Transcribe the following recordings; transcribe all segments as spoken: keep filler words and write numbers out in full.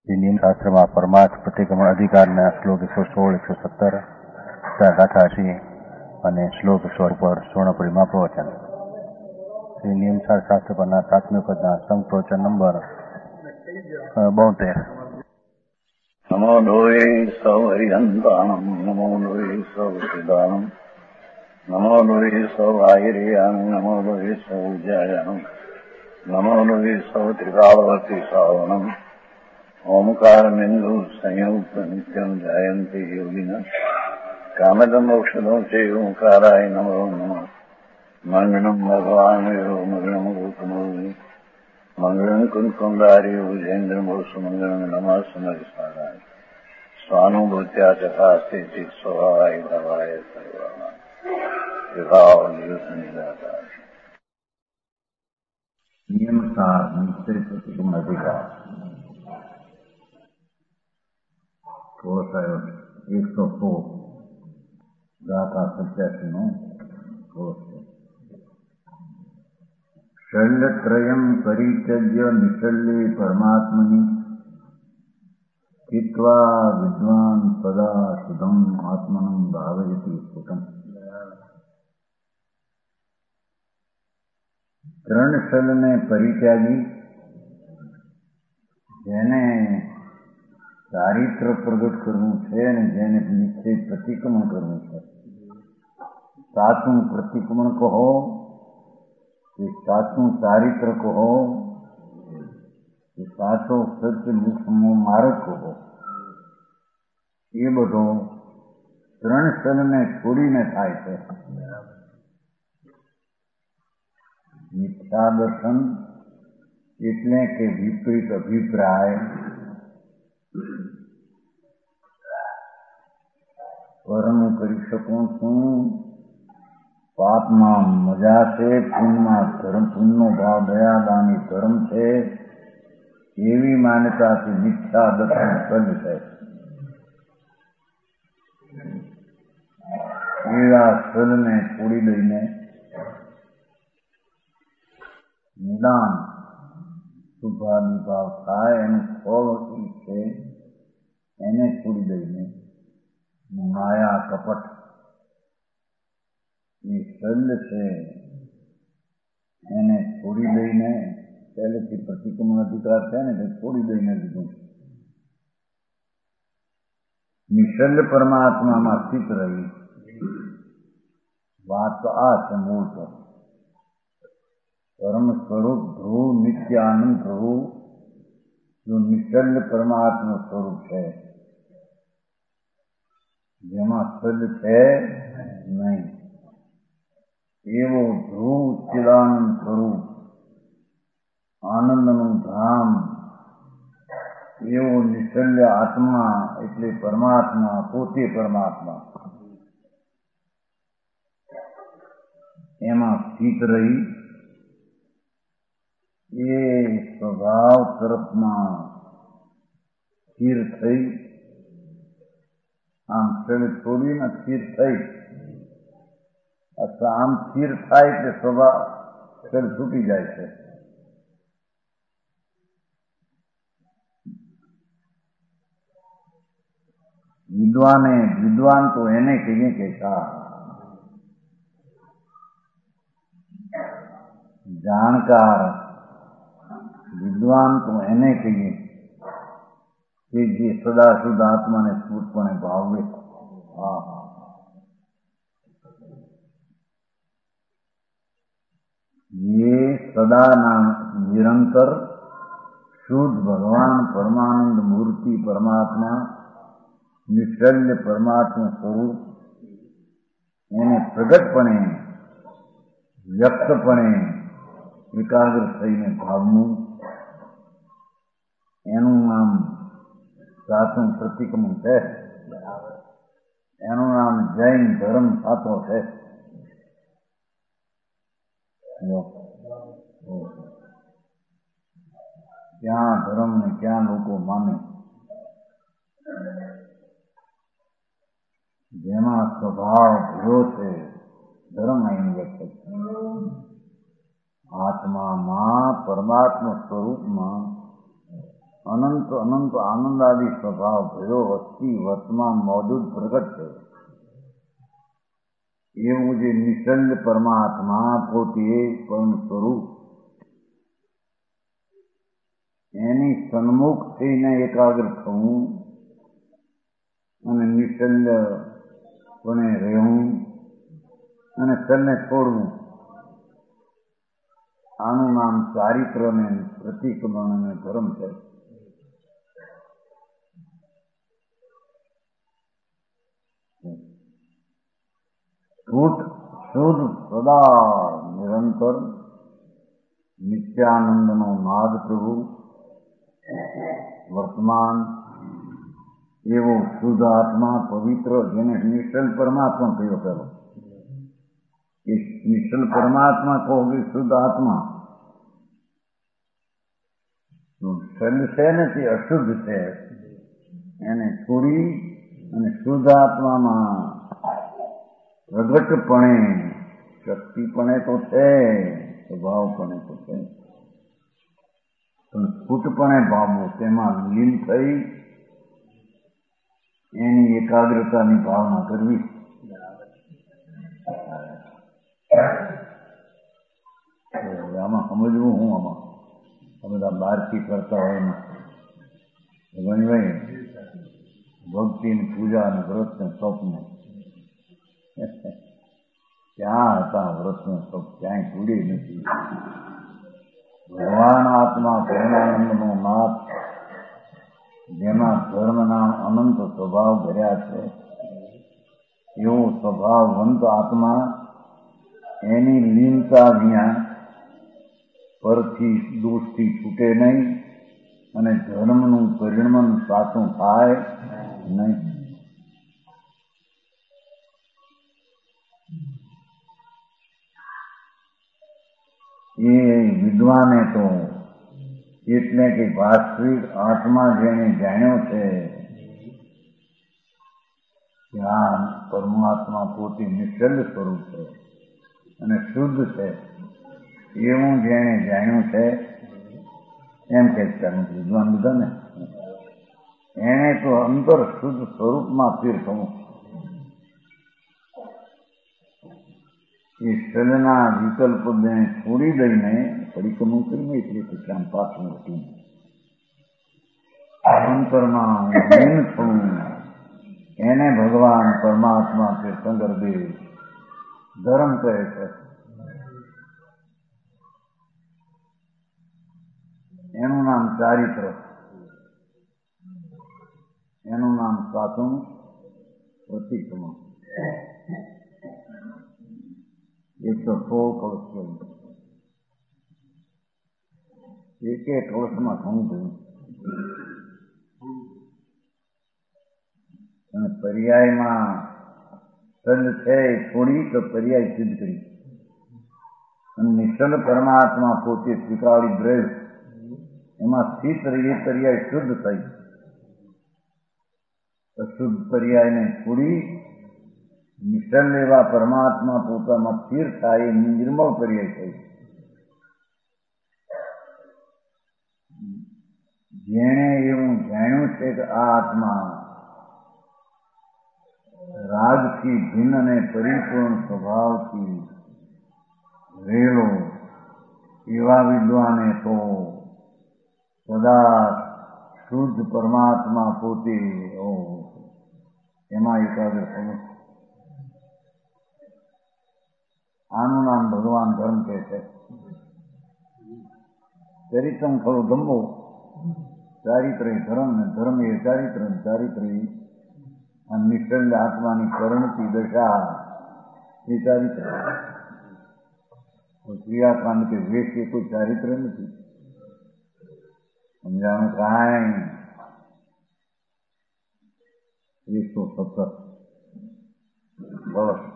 નિયમ શાસ્ત્રમાં પરમાર્થ પ્રતિક્રમણ અધિકારના શ્લોક એકસો સોળ એકસો સત્તર ગાથા છે અને શ્લોક સો પર સ્વર્ણપુરીમાં પ્રવચન. શ્રી નિયમ શાસ્ત્ર પરના સાતમી વખતના સંપ્રવચન નંબર બોતેર. નમો લોહે સૌ હરિહંતાણમ નમો લોહે સૌ સિદ્ધાણમ નમો લોહે સૌ આયર્યાન નમો લોહે સૌ જયાન નમો લોહે સૌ ત્રિકાળવતી સાવનમ ઓમકાર બિંદુ સંયુક્ત નિત્યમ જાયંતિ યોગિના કામદમ ઔષધો છે ઓંકારાય નમો નમઃ. મંગળમ ભગવાન મંગળમ ગોતમોહિ મંગળમ કુંકુંડારી ભુજેન્દ્રમો સુમંગળમ નમઃ સમરિસારાય સ્વાનુભૂત્યા ચકાસ્તે ચિત સ્વભાવાય ભવાય સર્વાના વિભાવ નિયુત નિરાકાર. નિયમસાર નિશ્ચય પ્રતિક્રમણ અધિકાર એકસો સોળ ગાથા સત્યાસી નો શૈલત્રયમ પરિત્યજ્ય નિશલ્યે પરમાત્મનિ સ્થિત્વા વિદ્વાન સદા શુદ્ધમ આત્મનં ભાવયતિ સ્ફુટમ. ત્રણ શૈલને પરિત્યાગી જેને ચારિત્ર પ્રગટ કરવું છે અને જેને નિશ્ચય પ્રતિક્રમણ કરવું છે. સાચું પ્રતિક્રમણ કહો કે સાચું ચારિત્ર કહો કે સાચો સત્ય મુખ્યનો માર્ગ કહો, એ બધો ત્રણ શૈલને છોડીને થાય છે. મિથ્યા દર્શન એટલે કે વિપરીત અભિપ્રાય, કર્મ કરી શકું છું, પાપમાં મજા છે, પુણ્યમાં ધર્મ, પુણ્યનો ભાવ દયાદાની ધર્મ છે, એવી માન્યતાથી મિથ્યા દર્શન સજ્જ છે. એવા સલને છોડી દઈને નિદાન શુભાદિ ભાવ થાય એનું ફળ છે, એને છોડી દઈને માયા કપટ એ શલ્ય છે એને છોડી દઈને, પહેલેથી પ્રતિક્રમણ અધિકાર છે ને તે છોડી દઈને લીધું. નિશલ્ય પરમાત્મામાં સ્થિત રહી વાત તો આ છે મૂળ પર. પરમ સ્વરૂપ ધ્રુવ નિત્ય આનંદ પ્રભુ જો નિશલ્ય પરમાત્મા સ્વરૂપ છે, જેમાં સદ છે નહીં, એવો ધ્રુવ ચિદાનંદ સ્વરૂપ આનંદનું ધામ, એવો નિશલ્ય આત્મા એટલે પરમાત્મા, પોતે પરમાત્મા, એમાં સ્થિત રહી એ સ્વભાવ તરફમાં સ્થિર થઈ, આમ શૈલ છોડીને સ્થિર થઈ, અથવા આમ સ્થિર થાય કે સ્વભાવ શૈલ છૂટી જાય છે. વિદ્વાને વિદ્વાન તો એને કહીએ કે જાણકાર, વિદ્વાન તો એને કહીએ કે જે સદા શુદ્ધ આત્માને સ્ફૂર્તપણે ભાવે. હા ये સદાના નિરંતર શુદ્ધ ભગવાન પરમાનંદ મૂર્તિ પરમાત્મા નિશલ્ય પરમાત્મા સ્વરૂપ એને પ્રગટપણે વ્યક્તપણે એકાગ્ર થઈને ભાવવું, એનું નામ સાચું પ્રતિક્રમણ છે. એનું નામ જૈન ધર્મ સાચો છે. ક્યાં ધર્મ ને ક્યાં લોકો માને, જેમાં સ્વભાવ ભૂલો છે ધર્મ અહીં વ્યક્ત છે. આત્મામાં પરમાત્મા સ્વરૂપમાં अनंत अनंत आनंदादि स्वभाव भयो अस्थि वर्तमान मौजूद प्रगट है એવું જે નિશ્ચલ પરમાત્મા પોતે પરમ સ્વરૂપ એની સન્મુખ થઈને એકાગ્ર થવું અને નિશ્ચલપણે રહેવું અને ચલને છોડવું આનું નામ ચારિત્ર ને પ્રતિક્રમણ અને ધર્મ છે. શુદ્ધ શુદ્ધ સદા નિરંતર નિત્યાનંદનો નાદ પ્રભુ વર્તમાન એવો શુદ્ધ આત્મા પવિત્ર જેને નિશ્ચલ પરમાત્મા કહ્યો પેલો એ નિશ્ચલ પરમાત્મા કહો કે શુદ્ધ આત્મા શુદ્ધ છે ને તે અશુદ્ધ છે એને છોડી અને શુદ્ધ આત્મામાં પ્રગટપણે શક્તિપણે તો છે સ્વભાવપણે તો છે પણ સ્ફુટપણે ભાવવો તેમાં લીન થઈ એની એકાગ્રતાની ભાવના કરવી. આમાં સમજવું હું આમાં બધા બહારથી કરતા હોય ને ભાઈ ભક્તિ ની પૂજા અને વ્રત ને સ્વપ્ન ક્યાં હતા? વ્રત ને સ્વપ્ન ક્યાંય પૂરી નથી. ભગવાન આત્મા પૂર્ણાનંદનો નાથ જેના ધર્મના અનંત સ્વભાવ ભર્યા છે એવો સ્વભાવવંત આત્મા એની લીનતા વિના પરથી દોષથી છૂટે નહીં અને ધર્મનું પરિણમન સાચું થાય નહીં. એ વિદ્વાને તો એટલે કે વાસ્તવિક આત્મા જેને જાણ્યો છે ત્યાં પરમાત્મા પોતે નિશ્ચલ સ્વરૂપ છે અને શુદ્ધ છે એવું જેને જાણ્યું છે એમ કે વિદ્વાન બધા ને એને તો અંતર શુદ્ધ સ્વરૂપમાં સ્થિર થવું. એ શલના વિકલ્પને છોડી દઈને પરિક્રમણ કરીને એટલે કે શ્યામ પાછું હતું અંતરમાં લીન થવું એને ભગવાન પરમાત્મા કે શંકરદેવ ધર્મ કહે છે. એનું નામ ચારિત્ર, એનું નામ સાચું પ્રતિક્રમણ. એકસો સોળ કળશ એક એક કળશમાં ઘણું થયું અને પર્યાયમાં સદ છે છોડી તો પર્યાય સિદ્ધ કરી અને નિશ્ચલ પરમાત્મા પોતે સ્વીકારી દ્રવ્ય એમાં સ્થિત રહી પર્યાય શુદ્ધ થઈ. અશુદ્ધ પર્યાયને છોડી નિશ્ચલ એવા પરમાત્મા પોતામાં સ્થિર થાય એ નિર્મળ પર્યાય થઈ. જેણે એવું જાણ્યું છે કે આ આત્મા રાગથી ભિન્ન અને પરિપૂર્ણ સ્વભાવથી રહેલો એવા વિદ્વાને તો સદા શુદ્ધ પરમાત્મા પોતે એમાં એકાગ્ર થવું. આનું નામ ભગવાન ધર્મ કહે છે. ચરિત્રમ ખરો ધમ્મો, ચારિત્ર એ ધર્મ ને ધર્મ એ ચારિત્ર, ચારિત્ર આ નિશ્ચલ આત્માની પરિણતિ દશા એ ચારિત્ર. ક્રિયાકાંડ કે વેશ એ કોઈ ચારિત્ર નથી. સમજાણું કાંઈ એકસો સત્તર વર્ષ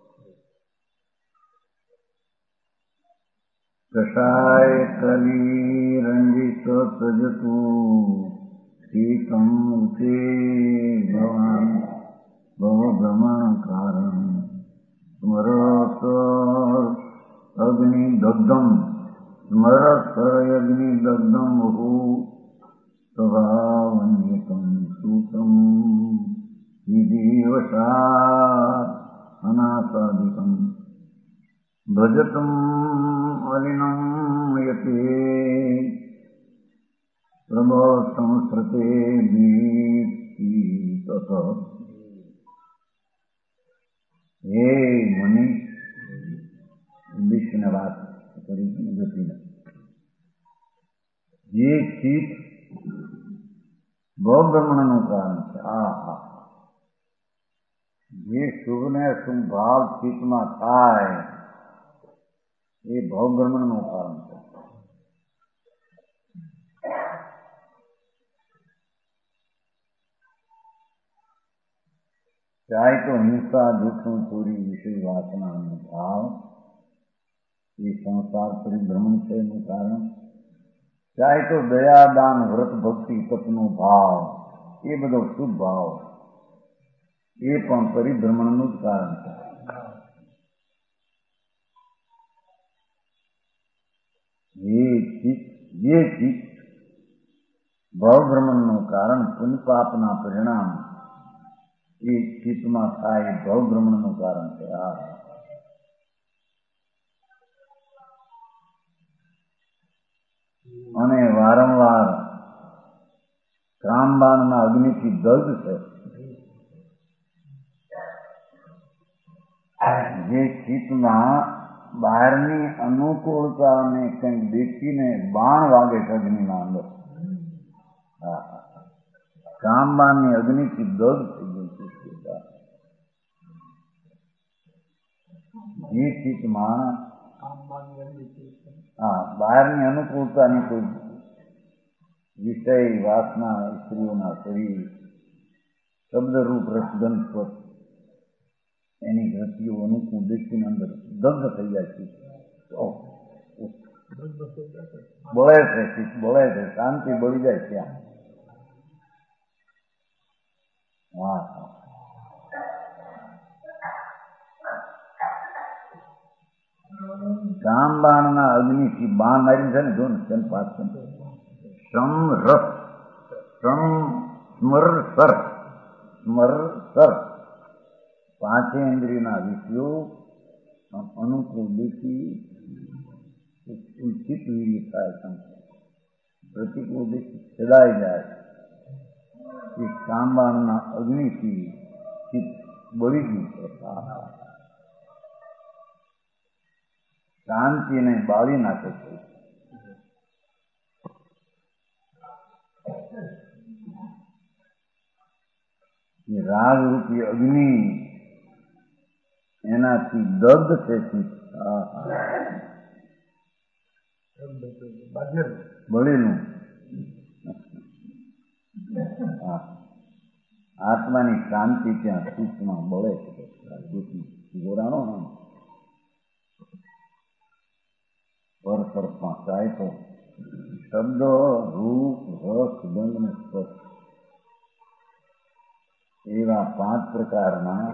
કષાય કલી રંજિત તજતું શીતમ તે ભવાન ભવભ્રમણ કારણ સ્મરત અગ્નિ દગ્ધમ સ્મરત અગ્નિ દગ્ધમ વહુ સ્વભાવન્યકમ સૂત્રમ વિધિવશાત અનાસાદિકમ ભજતમ અલિનમ યતે પ્રભો સંસ્રતે દીપ્તિ તત. હે મુનિ, વિષ્ણુ વાત કરી ગતિને, જે ચિત્ત ભવભ્રમણનું કારણ છે, આ હા જે શુભ ને શુભ ભાવ ચિત્તમાં થાય એ ભવભ્રમણનું કારણ છે. ચાહે તો હિંસા, દુઃખનું, ચોરી, વિષય વાસનાનો ભાવ એ સંસાર પરિભ્રમણ છે એનું કારણ, ચાહે તો દયા, દાન, વ્રત, ભક્તિ, તપનો ભાવ એ બધો શુભ ભાવ એ પણ પરિભ્રમણનું જ કારણ છે. એ ચિત્ત જે ચિત્ત ભવભ્રમણનું કારણ પુણ્ય પાપના પરિણામ એ ચિત્તમાં થાય ભવભ્રમણનું કારણ છે. આ અને વારંવાર કામબાણના અગ્નિથી દગ્ધ છે જે ચિત્તમાં બહારની અનુકૂળતાને કંઈક દેખીને બાણ વાગે છે અગ્નિના અંદર. કામબાણની અગ્નિથી દગ્ધ થઈ ગઈ છે જે ચિત્તમાં હા બહારની અનુકૂળતાની કોઈ વિષય, વાસના, સ્ત્રીઓના શરીર, શબ્દરૂપ રસગંધ સ્વર એની ગતિઓ અનુકૂળ દેખીને અંદર દગ્ધ થઈ જાય છે. બળે છે, ચિત્ત બળે છે, શાંતિ બળી જાય ત્યાં. હા હા કામબાણના અગ્નિથી બાણ મારી છે ને, જો ને તેમ પાછળ સમ રસ સમ સ્મર સર સ્મર સર પાંચે ઇન્દ્રિયના વિષયો અનુકૂળ દેખી ચિત્ત વીર્ય થાય, પ્રતિકૂળ દેખી છેદાઈ જાય. એ કામબાણના અગ્નિથી ચિત્ત બળી ગયું છે. શાંતિને બાળી નાખે છે. રાગરૂપી અગ્નિ એનાથી દગ્ધ છે ચિત્ત. બળેલું આત્માની શાંતિ ત્યાં ચિત્તમાં બળે છે. ગોરાણો ને પર સર્પમાં થાય તો શબ્દ, રૂપ, રસ, ગંધ અને સ્પર્શ એવા પાંચ પ્રકારના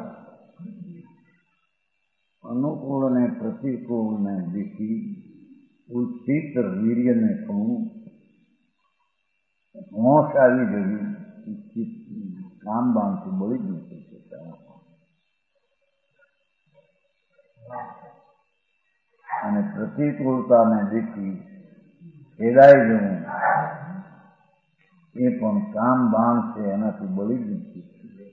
અનુકૂળ અને પ્રતિકૂળ ને દેખી ઉચિત વીર્યને પણ હોશ આવી ગઈ. કામબાણથી બળી ગયું છે. અને પ્રતિકૂળતાને દેખી ખેદાઈ જવું એ પણ કામ બાણ છે, એનાથી બળી ગયું છે.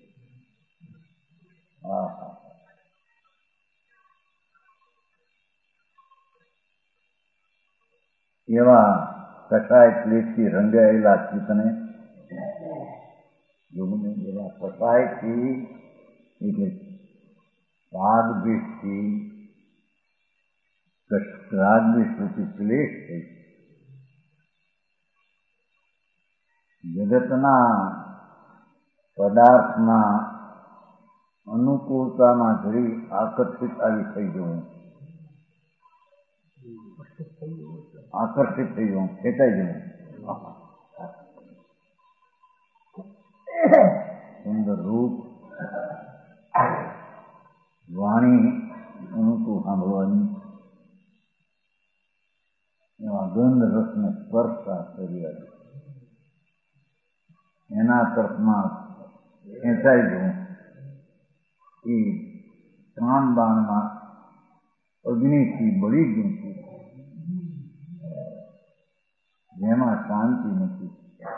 એવા કસાય ક્લેશથી રંગાયેલા ચિત્તને એવા કસાયથી એટલે રાગ દ્વેષથી રાગ દ્વેષ રૂપી ક્લેશ થઈ જગતના પદાર્થના અનુકૂળતામાં જરી આકર્ષિત આવી થઈ જવું, આકર્ષિત થઈ જવું, ખેંચાઈ જવું. સુંદર રૂપ, વાણી અનુકૂળ સાંભળવાની, એવા ગંધ રસને સ્પર્શતા શરીર એના તરફમાં ખેંચાઈ જવું એ કામ બાણમાં અગ્નિથી બળી ગયું છે, જેમાં શાંતિ નથી,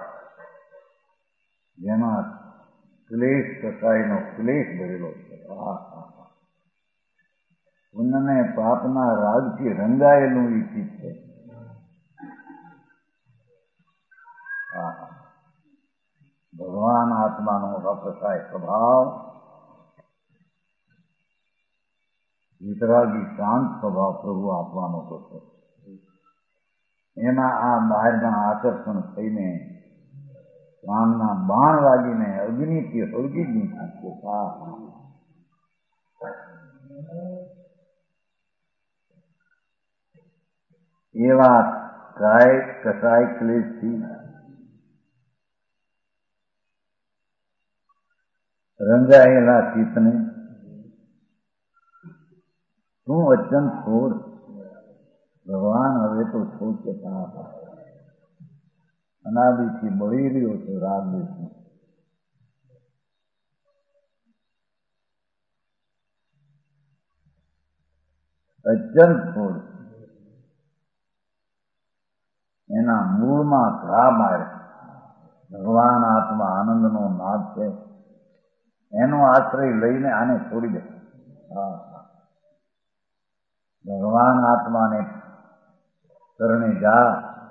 જેમાં ક્લેશ કસાયનો ક્લેશ ભરેલો છે. પુણ્યને પાપના રાગથી રંગાયેલું એ ચીજ છે. ભગવાન આત્માનો રકસાય સ્વભાવ, વિતરાગી શાંત સ્વભાવ પ્રભુ આપવાનો તો છે. એના આ બહારના આકર્ષણ થઈને કામના બાણ વાગીને અગ્નિથી હળગી ગયું છે. એવા કાય કસાય ક્લેશથી રંગાયેલા ચિત્તને શું વચન છોડ, ભગવાન હવે તો છોડ કે અનાદિથી બળી રહ્યો છે રાગ દેશમાં. અચન છોડ, એના મૂળમાં ઘા મારે. ભગવાન આત્મા આનંદનો નાદ છે, એનો આશ્રય લઈને આને છોડી દે. હા, ભગવાન આત્માને શરણે જા,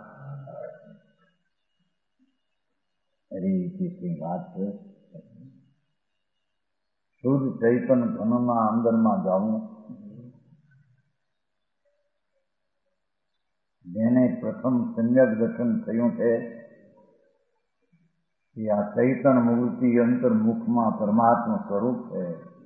એવી વાત છે. શુદ્ધ ચૈતન ઘનના અંદરમાં જવું, જેને પ્રથમ સમ્યક દર્શન થયું છે કે આ ચૈતન મૂર્તિ અંતર્મુખમાં પરમાત્મા સ્વરૂપ છે,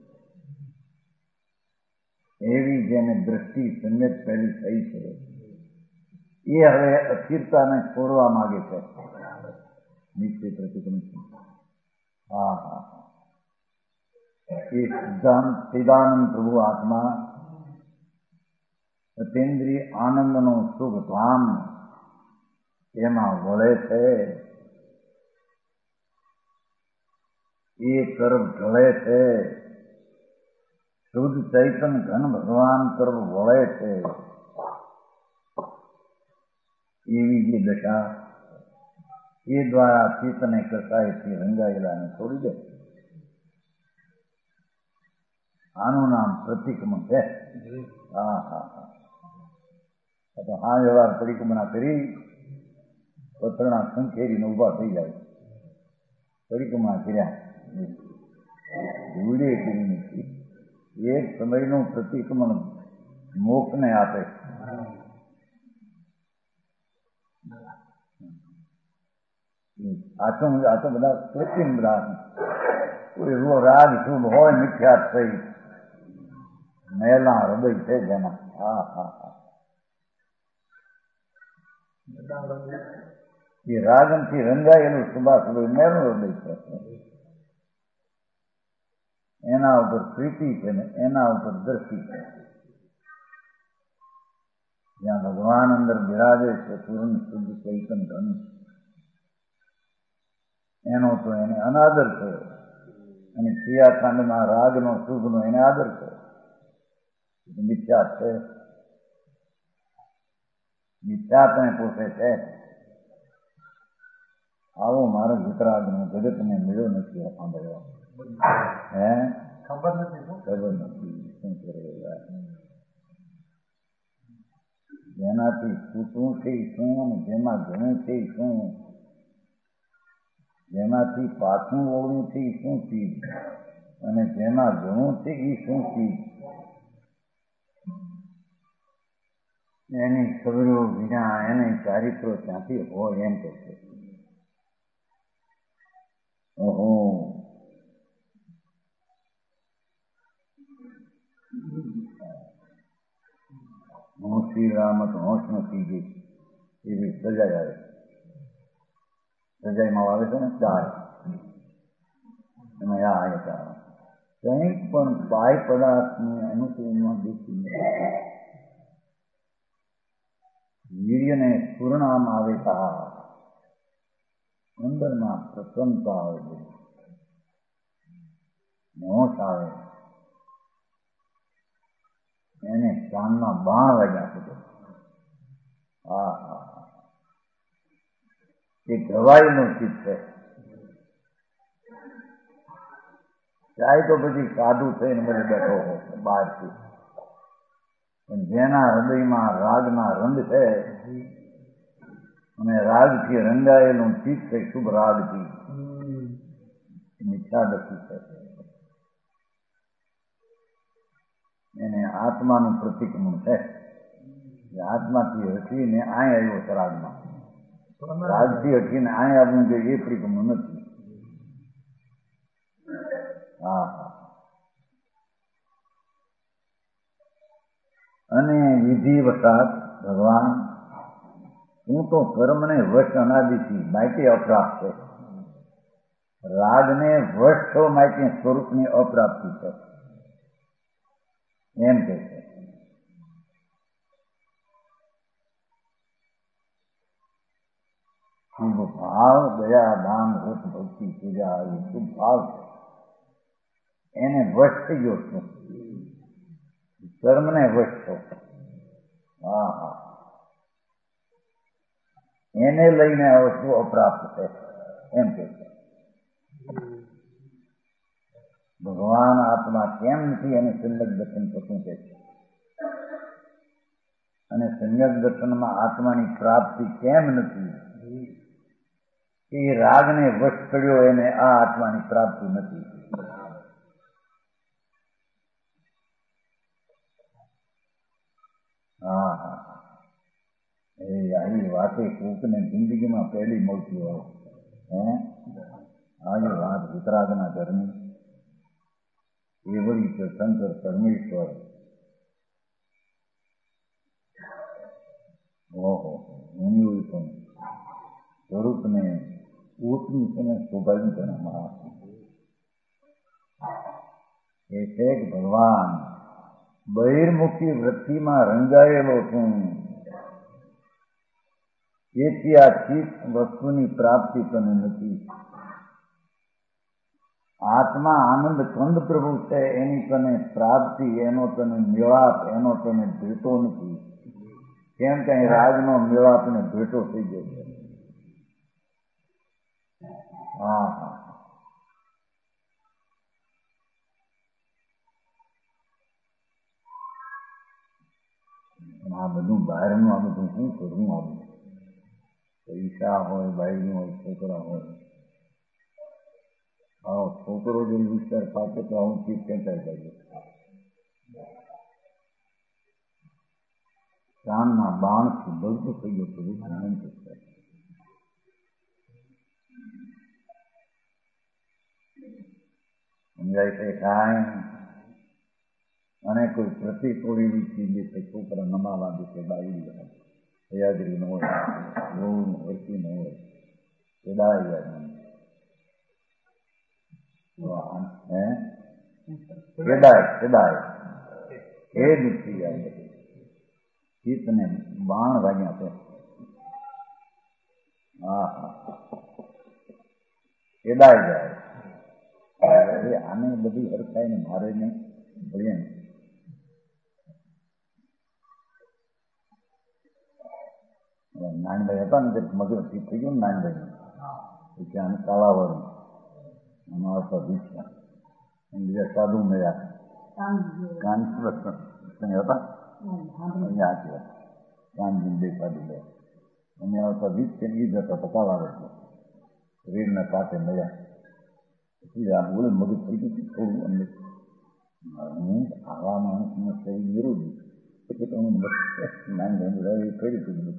એવી જેને દ્રષ્ટિ સમ્યક પહેલી થઈ છે, એ હવે અસ્થિરતાને છોડવા માંગે છે. નિશ્ચય પ્રતિક્રમ. હા હા એ સિદ્ધાંત સિદ્ધાનંદ પ્રભુ આત્મા અતિન્દ્રિય આનંદનો શુભ ધામ એમાં વળે છે. એ તરફ ઢળે છે. શુદ્ધ ચૈતન ઘન ભગવાન તરફ વળે છે. એવી જે દશા, એ દ્વારા ચિત્તને કસાયથી રંગાયેલાને છોડી દે. આનું નામ પ્રતિક્રમણ છે. હા હા હા તો હા વ્યવહાર પરિક્રમણા કરી પથરણા સંખેરીને ઉભા થઈ જાય. પરિક્રમણા કર્યા ભૂલે કરી નથી. એક સમયનું પ્રતિક્રમણ મોક્ષને આપે. આ તો આ તો બધા કૃત્રિમ બધા કોઈ એવો રાગ શુભ હોય મિથ્યાત થઈ મેલા હૃદય છે જેમાં. હા હા હા એ રાગમથી રંગાયેલું શુભાશુભ મેલું હૃદય છે. એના ઉપર પ્રીતિ છે ને એના ઉપર દ્રષ્ટિ છે. જ્યાં ભગવાન અંદર બિરાજે છે પૂર્ણ શુદ્ધ ચૈતન ધન, એનો તો એને અનાદર છે. અને ક્રિયાકાંડના રાગનો શુભનો એને આદર છે. મિથ્યાત છે, મિથ્યાતને પોષે છે. આવો મારો વિતરાગનો જગતને મળ્યો નથી સાંભળવા. હે ખબર નથી ખબર નથી શું કરે. જેનાથી છૂટવું છે શું અને જેમાં ઘણું છે શું, જેનાથી પાછું ઓળવું છે એ શું ચીજ અને જેમાં ઘણું છે એ શું ચીજ, એની ખબરો વિના એને ચારિત્રો ક્યાંથી હોય એમ કહે. ઓહો હું શ્રી રામત હોશ નથી ગઈ એવી સજાઈ આવે. સજાઈમાં આવે છે ને ચાર, એમાં આ આવે ચાર કંઈક પણ બાય પદાર્થની અનુકૂળમાં દેખી નથી. વીર્યને પૂર્ણામ આવે તા અંદરમાં પ્રસન્નતા આવે, મોશ આવે, એને કાનમાં બાણ વાગ્યા છે. હા હા, એ ગવાઈનું ચિત્ત છે. ચાય તો બધી સાધુ થઈને મને બેઠો હોય બહારથી, પણ જેના હૃદયમાં રાગના રંગ છે અને રાગથી રંગાયેલું ચિત્ત છે, શુભ રાગથી, મીઠા દસી છે, એને આત્માનું પ્રતિક્રમણ છે. આત્માથી હટીને આય આવ્યો છે રાગમાં, રાગથી હટીને આય આવવું જોઈએ એ પરિક્રમણ નથી. હા હા, અને વિધિ વસાત ભગવાન હું તો કર્મને વશ અનાદિથી માટે અપ્રાપ્ત છે. રાગને વશ છો માટે સ્વરૂપની અપ્રાપ્તિ છે એમ કે છે. શુભ ભાવ દયા દાન રસ ભક્તિ પૂજા એ શુભ ભાવ છે, એને વશ થઈ ગયો છું, કર્મને વશ છો. હા હા, એને લઈને વસ્તુ અપ્રાપ્ત છે એમ કે છે. ભગવાન આત્મા કેમ નથી એને સમ્યક દર્શન થતું કે છે, અને સમ્યક દર્શનમાં આત્માની પ્રાપ્તિ કેમ નથી? એ રાગને વશ કર્યો એને આ આત્માની પ્રાપ્તિ નથી. હા હા, એ આવી વાતે કોકને જિંદગીમાં પહેલી મળતી હોય. હે આવી વાત વિતરાગના ઘરની એવડી છે. શંકર પરમેશ્વર ઓહો મુનિઓ પણ સ્વરૂપને ઊંચની તેને શોભાવી તેનામાં એ છે કે ભગવાન બહિર્મુખી વૃત્તિમાં રંગાયેલો છું, તેથી આ ચિત્ત વસ્તુની પ્રાપ્તિ તને નથી. આત્મા આનંદ કંદ પ્રભુ છે, એની તને પ્રાપ્તિ, એનો તને મેળાપ, એનો તને ભેટો નથી. કેમ કે રાજનો મેળાપ ને ભેટો થઈ ગયો છે. હા હા, આ બધું બહારનું આ બધું શું કરવું? આવું પૈસા હોય, બાયડી હોય, છોકરા હોય, આવો છોકરો જો વિસ્તાર પાકે તો આવું ચીજ ખેંચાઈ જાય. કામના બાણથી બળતું થઈ ગયું હતું. સમજાય છે કાંઈ? અને કોઈ પ્રતિકૂળ એવી ચીજ છે, છોકરા નમાવા દે છે, બાયડી સયાદરી ન હોય, બહુ ઓછી ન હોય, પેદાઈ જાય. હે પેદાય પેદાય એ દુખી જાય. ચિત્તને બાણ વાગ્યા છે. હા હા, પેદાઈ જાય. આને બધી હરખાય ને મારે ને ભળીએ ને નાનભાઈ હતા ને મગર ઠીક થઈ ગયું ને નાનભાઈ પછી આને કાળાવરણ આમાં આવતા ભીક્ષા બીજા સાધુ મળ્યા કાનજી હતા અહીંયા આથી કાનજી બે સાધુ મળ્યા અમે આવતા વીસ કે ઈ જતા તો કાળાવરણ શરીરના કાંઠે મળ્યા. પછી આ બોલે મગજ થઈ ગયું થોડું અમને હું આવા માણસને શરીર વિરોધી પછી તો હું નાનભાઈ કરી દીધું.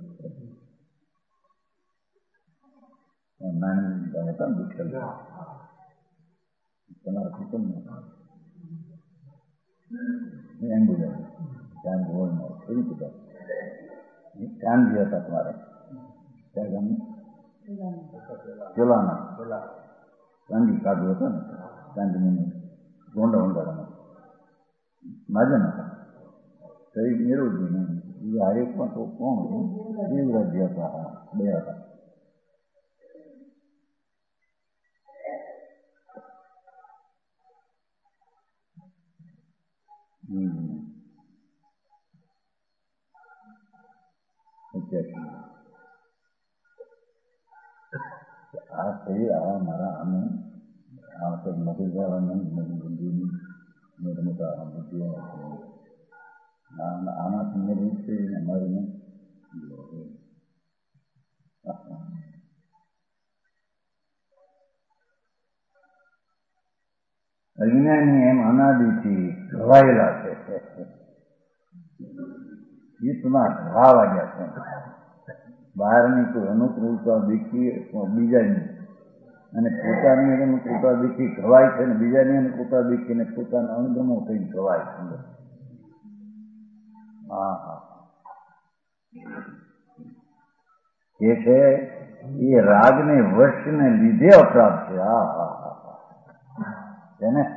નાની હતા ને દુઃખ તમારા કુટુંબમાં એમ્બ્યુલન્સ ચાંદ હોલમાં ફરી બધા ચાંદજી હતા તમારા ત્યાં ગામની પેલાના ચાંદી સાધુ હતા ને ચાંદની ગોંડા ઊંડાળામાં માજન હતા શરીર મેળવજી નહીં એ હરેકમાં તો કોણ દેવરાજ હતા બે હતા. આ થઈ આ મારા આને આ તો મગજ જવાનું મરી બુદ્ધિની નિર્મતા બુદ્ધિ આનાથી મેળવી છે અમારીને અજ્ઞાની એમ અનાદિથી ઘવાયેલા છે. ચિત્તમાં ઘા વાગ્યા છે. બહારની કોઈ અનુકૂળતા દેખી બીજાની અને પોતાની અનુકૂળતા દેખી ઘવાય છે ને બીજાની અનુકૂળતા દેખીને પોતાના અણગમો થઈ ઘવાય છે. હા હા કે છે એ રાગને વશને લીધે અપરાધ છે. હા હા હા છે ને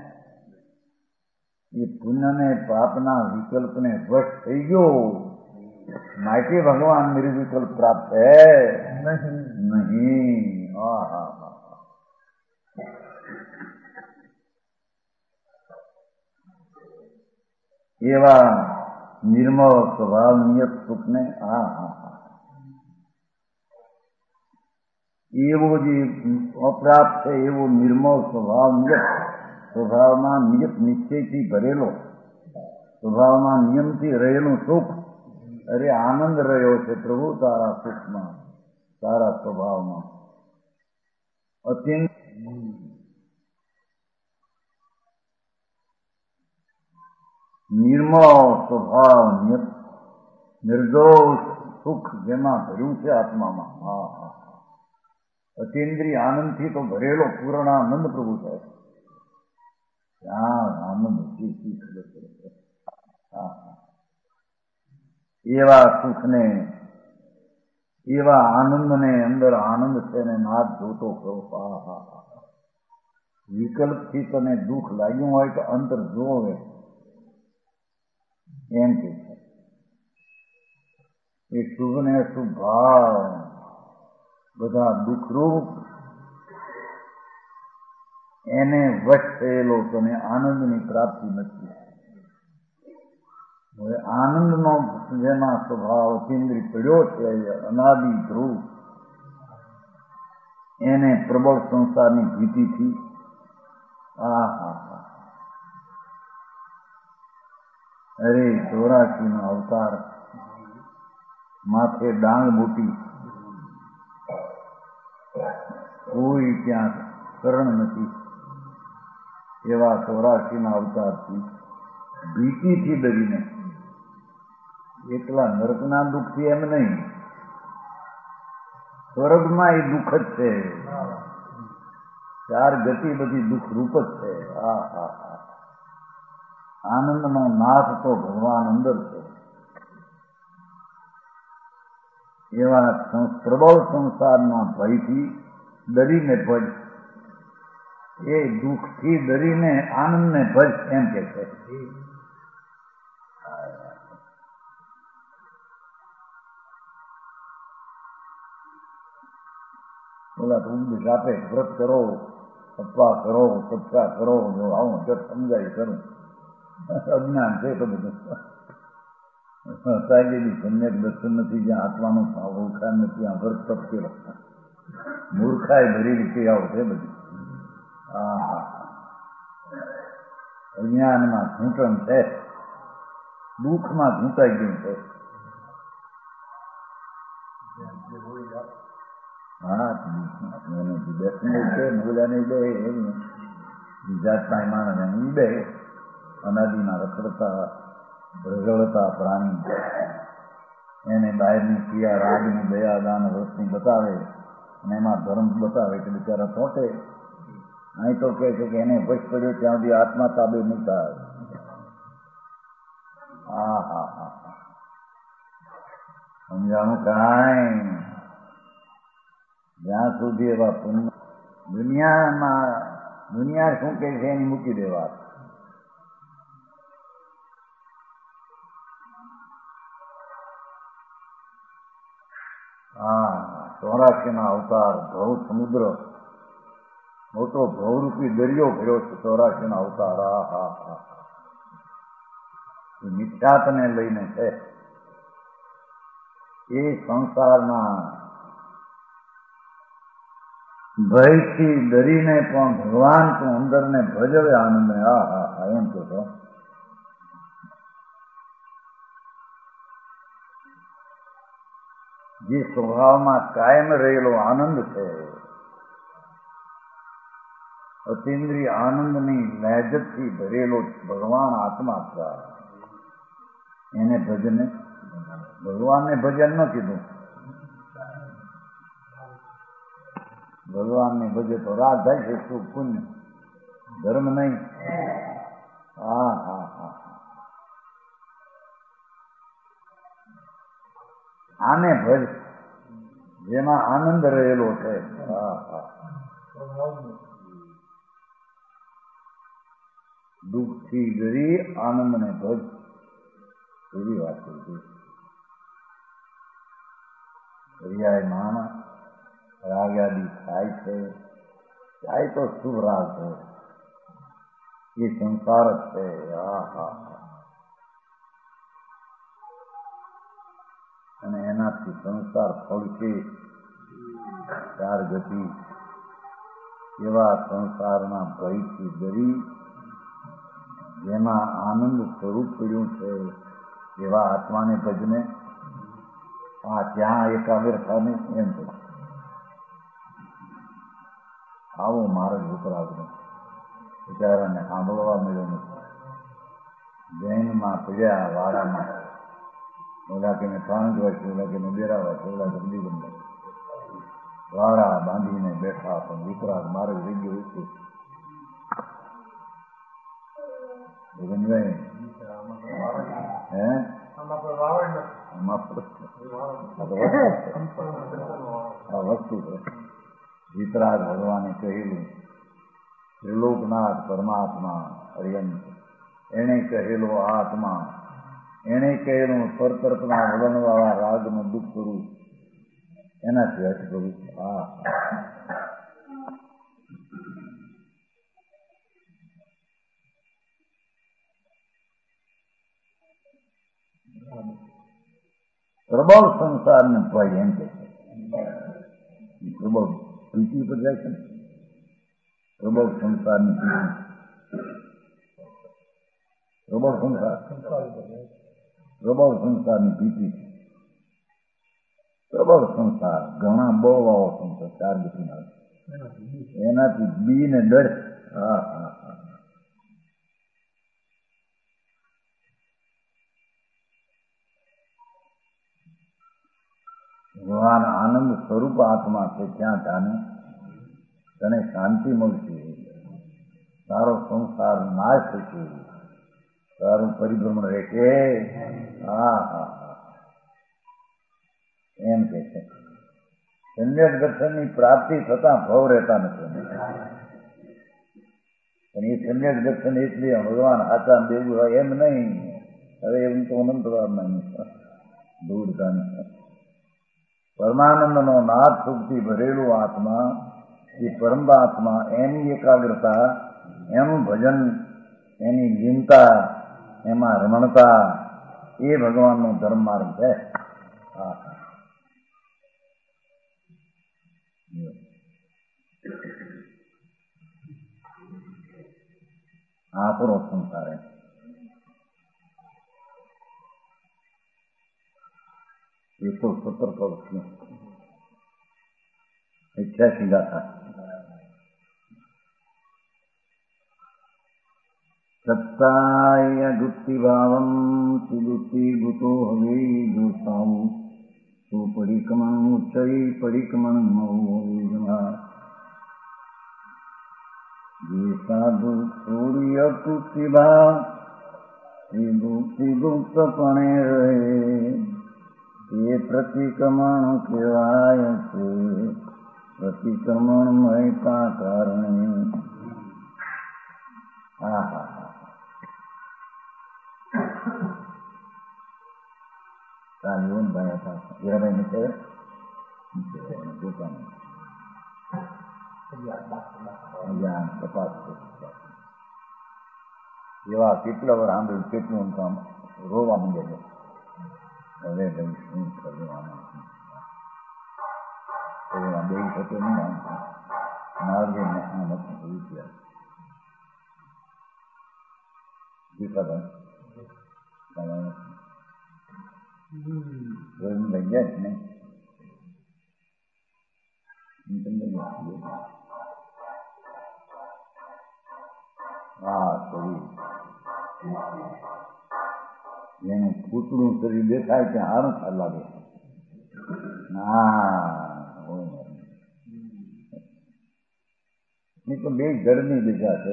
એ પુણ્યને પાપના વિકલ્પને વશ થઈ ગયો માટે ભગવાન નિર્વિકલ્પ પ્રાપ્ત છે નહીં. હા હા હા એવા નિર્મળ સ્વભાવ નિયત સુખને હા હા હા એવો જે અપ્રાપ્ત છે એવો નિર્મળ સ્વભાવ નિયત સ્વભાવમાં નિયત નિશ્ચયથી ભરેલો સ્વભાવમાં નિયમથી રહેલું સુખ. અરે આનંદ રહ્યો છે પ્રભુ તારા સુખમાં તારા સ્વભાવમાં અત્યંત નિર્મળ સ્વભાવ નિયત નિર્દોષ સુખ જેમાં ભર્યું છે આત્મામાં. હા હા અતિન્દ્રિય આનંદથી તો ભરેલો પૂર્ણ આનંદ પ્રભુ થાય. ત્યાં આનંદ ખબર પડે. હા એવા સુખને એવા આનંદને અંદર આનંદ છે ને નાદ જોતો કરો. હા હા હા વિકલ્પથી તને દુઃખ લાગ્યું હોય તો અંતર જોવે એમ કે છે. એ શુભ ને અશુભ ભાવ બધા દુઃખરૂપ એને વશ થયેલો તને આનંદની પ્રાપ્તિ નથી. હવે આનંદનો જેમાં સ્વભાવ કેન્દ્રિત પડ્યો છે અનાદિ ધ્રુવ એને પ્રબળ સંસારની ભીતિથી આ હા હા અરે ચોરાસી નો અવતાર માથે ડાંગ બુટી કોઈ ત્યાં શરણ નથી એવા ચોરાસી ના અવતારથી ભીતિથી ડરીને એકલા નરકના દુઃખથી એમ નહીં સ્વર્ગમાં એ દુઃખ જ છે. ચાર ગતિ બધી દુઃખ રૂપ જ છે. હા હા હા આનંદનો નાથ તો ભગવાન અંદર છે. એવા પ્રબળ સંસારના ભયથી ડરીને ભજ એ દુઃખથી ડરીને આનંદને ભજ એમ કે છે. બોલા તો ઊંઘ આપે વ્રત કરો તપવા કરો સત્તા કરો જો આવું જત સમજાય કરું અજ્ઞાન છે તો બધું સાગેલી સમ્યક દર્શન નથી જ્યાં આત્માનો ભાવ ઓળખાણ નથી આ વ્રત તપ કેવા મૂર્ખાઈ ભરેલી ક્રિયાઓ છે બધી. હા હા અજ્ઞાનમાં ઘૂંટણ છે દુઃખમાં ઘૂંટાઈ ગયું છે. હા દર્શન છે બોલ્યાને બે જાતના માણસ એમ બે અનાદિના રખડતા રગડતા પ્રાણી એને બહારની ક્રિયા રાગની દયા દાન વૃત્તિની બતાવે અને એમાં ધર્મ બતાવે કે બિચારા ચોટે. અહીં તો કહે છે કે એને વશ પડ્યો ત્યાં સુધી આત્મા તાબે નહીં થાય. હા હા હા સમજાણું કાંઈ જ્યાં સુધી એવા પુણ્ય દુનિયામાં દુનિયા શું કહે છે એની મૂકી દેવા. હા ચોરાસી ના અવતાર ભવ સમુદ્ર મોટો ભવરૂપી દરિયો ભર્યો છે ચોરાસી ના અવતાર. હા હા હા મિથ્યાતને લઈને છે. એ સંસારના ભયથી ડરીને પણ ભગવાન તું અંદરને ભજવે આનંદ. હા હા હા એમ તો છો. જે સ્વભાવમાં કાયમ રહેલો આનંદ છે, અતિન્દ્રિય આનંદની લહેજતથી ભરેલો ભગવાન આત્મા છે, એને ભજને. ભગવાનને ભજન ન કીધું. ભગવાનને ભજે તો રાત જાય છે, શું પુણ્ય ધર્મ નહીં. હા હા હા આને ભજ જેમાં આનંદ રહેલો છે. હા હા દુઃખથી ડરી આનંદને ભજ એવી વાત કરી. દરિયાએ માણસ રાગ્યાદી થાય છે, થાય તો શુભ રાગ છે, એ સંસાર જ છે. હા હા અને એનાથી સંસાર ફળશે ચાર ગતિ. એવા સંસારના ભયથી ડરી જેમાં આનંદ સ્વરૂપ પડ્યું છે એવા આત્માને ભજને. આ ત્યાં એકાગ્ર થાને એમ તો આવો માર્ગ ઉતરાવનો બિચારાને સાંભળવા મળ્યો નથી. જૈનમાં પડ્યા વાડામાં, ઓલા કે મેં ત્રણ વર્ષ, ઓલા કે મેં બેરા વર્ષ, ઓલા કે બધી ગમે વાડા બાંધીને બેઠા, પણ વિતરાગ માર્ગ રહી ગયો છે. હે આ વસ્તુ છે. વિતરાગ ભગવાને કહેલું ત્રિલોકનાથ પરમાત્મા અર્યંત, એને કહેલો આત્મા, એને કહેલું પરતર્પના વલણવાળા રાગનું દુઃખ કરું, એનાથી હટ કરું. હા પ્રબળ સંસારને ભય એમ કે છે. પ્રબળ પીટી પર જાય છે ને, પ્રબળ સંસારની પીટી, પ્રબળ સંસાર પ્રબળ સંસારની પીટી, પ્રબળ સંસાર ઘણા બહુ આવો સંસાર ચાર ગતિના, એનાથી બી ને ડર. હા હા હા ભગવાન આનંદ સ્વરૂપ આત્મા છે, ત્યાં જાને તને શાંતિ મળશે, તારો સંસાર નાશ થશે, તારું પરિભ્રમણ રહેશે. હા હા હા એમ કે છે. સમ્યક દર્શનની પ્રાપ્તિ થતા ભવ રહેતા નથી, પણ એ સમ્યક દર્શન એટલે ભગવાન આચાર દેવું હોય એમ નહીં. હવે એમ તો અનંતવાર નહીં, દૂરધાન પરમાનંદનો નાદ સુખથી ભરેલું આત્મા, એ પરમાત્મા, એની એકાગ્રતા, એનું ભજન, એની લીનતા, એમાં રમણતા, એ ભગવાનનો ધર્મ માર્ગ છે. હા આકરો સંસાર એકસો સત્તર વર્ષની અઠ્યાસી ગાથા. સત્તાય ગુપ્તિ ભાવમ સુદુતિ ગુતો હવે જોસાવું તો પરિક્રમણ ઉચ્ચઈ પરિક્રમણ મૌ. જે સાધુ સૂર્ય કુતિભા એ ગુપ્તિ ગુપ્તપણે રહે, એ પ્રતિક્રમણ કહેવાય છે, પ્રતિક્રમણ મયતા કારણે. હા હા હા કાલીવનભાઈ હતા, હીરાભાઈ નીચે પોતાનું તપાસ એવા કેટલા વાર આંદોલન કેટલું કામ રોવા માંગે છે. હવે ભાઈ શું કરવાનું, બે થતો નહીં. માર્ગે મહેનત હોવી જોઈએ. લઈ ગયા જ નહીં. હા શરીર જેને પૂતળું શરીર દેખાય ત્યાં સારું લાગે. ના એ તો બે ઘરની દિશા છે.